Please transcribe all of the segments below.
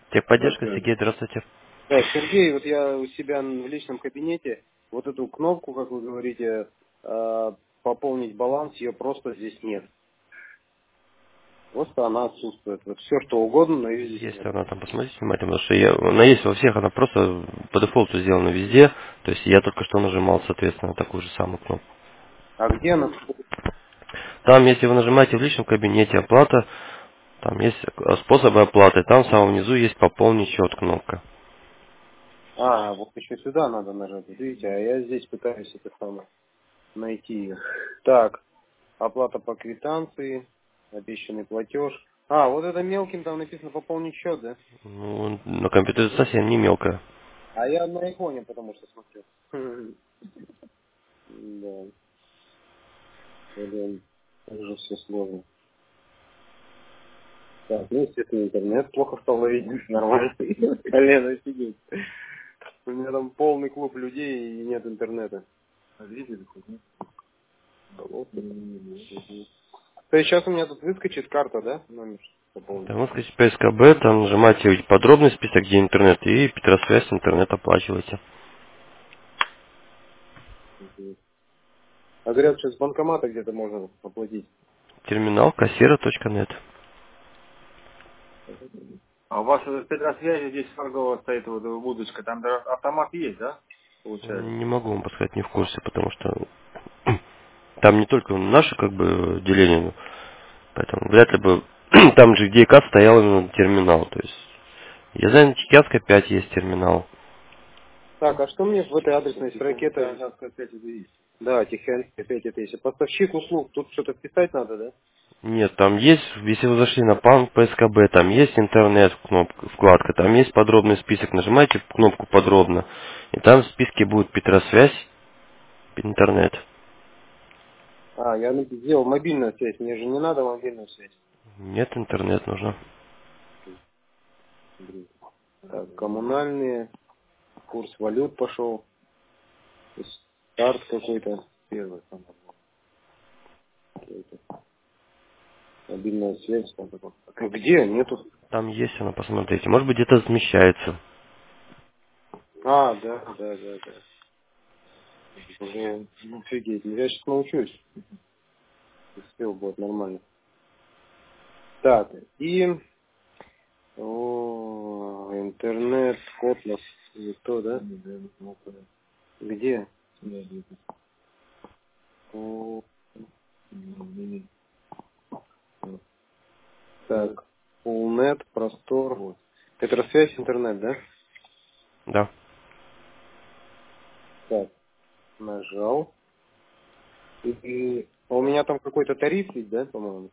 Техподдержка, Да, Сергей, здравствуйте. Сергей, вот я у себя в личном кабинете, вот эту кнопку, как вы говорите, пополнить баланс, ее просто здесь нет. Просто она отсутствует. Вот все, что угодно, но ее здесь Есть нет. она там, посмотрите внимательно, потому что она есть во всех, она просто по дефолту сделана везде. То есть я только что нажимал, соответственно, такую же самую кнопку. А где она? Там, если вы нажимаете в личном кабинете оплата, там есть способы оплаты, там в самом низу есть пополнить счет кнопка. А, вот еще сюда надо нажать, вот видите, а я здесь пытаюсь это самое найти ее. Так, оплата по квитанции, обещанный платеж. А, вот это мелким там написано пополнить счет, да? Ну, на компьютере совсем не мелкая. А я на айфоне, потому что смотрю. Да, блин, уже все сложно. Так, ну, естественно, интернет плохо стало видеть, нормально. Колено офигеть. У меня там полный клуб людей и нет интернета. А видели хоть, нет? То есть сейчас у меня тут выскочит карта, да? Номер пополнить. Там вы скажите по СКБ, там нажимаете подробный список, где интернет, и Петросвязь интернет оплачиваете. Мгм. А говорят, что с банкомата где-то можно оплатить. Терминал кассира.нет. А у вас в Петросвязи здесь торговая стоит вот будочка, там даже автомат есть, да? Получается. Не могу вам подсказать, не в курсе, потому что там не только наше как бы деление, поэтому вряд ли бы там же, где ИКАД, стоял именно терминал. То есть я знаю, на Чекианской 5 есть терминал. Так, а что мне в этой адресной строке-то? Да, Тихоокеанская 5 это если. Поставщик услуг, тут что-то вписать надо, да? Нет, там есть, если вы зашли на ПАН по СКБ, там есть интернет кнопка, вкладка, там есть подробный список, нажимаете кнопку подробно, и там в списке будет Петросвязь, интернет. А, я сделал мобильную связь, мне же не надо мобильную связь. Нет, интернет нужно. Блин. Так, коммунальные, курс валют пошел, старт какой-то, первый там, какой-то. Мобильная связь. Там такой. Где? Нету. Там есть она, посмотрите. Может быть, где-то размещается. А, да. Блин, ну, офигеть, я сейчас научусь. И все будет нормально. Так, и интернет, котлас, или кто, да? Где? О, так, Fullnet, простор. Вот. Это связь интернет, да? Да. Так, нажал. А у меня там какой-то тариф есть, да, по-моему?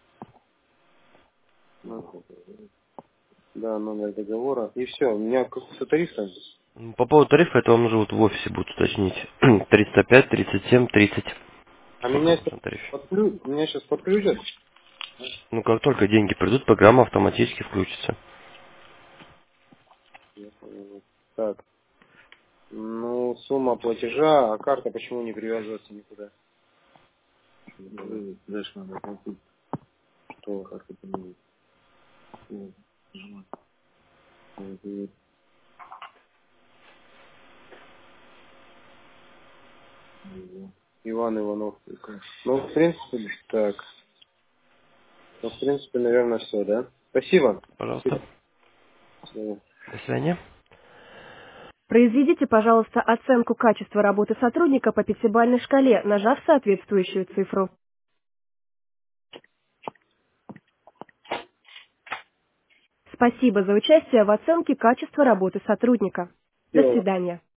Ну, да, номер договора. И все, у меня какой-то тариф там. По поводу тарифа, это вам уже вот в офисе будет уточнить. 305, 37, 30. А Сколько меня у вас сейчас на тарифе? подключат? Ну, как только деньги придут, программа автоматически включится. Я понял. Так, ну, сумма платежа, а карта почему не привязывается никуда? Дальше надо оплатить. Что карта поменять? Иван Иванов. Ну, в принципе, так. Ну, в принципе, наверное, все, да? Спасибо. Пожалуйста. Спасибо. Всё. До свидания. Произведите, пожалуйста, оценку качества работы сотрудника по пятибалльной шкале, нажав соответствующую цифру. Спасибо за участие в оценке качества работы сотрудника. До Всё. свидания.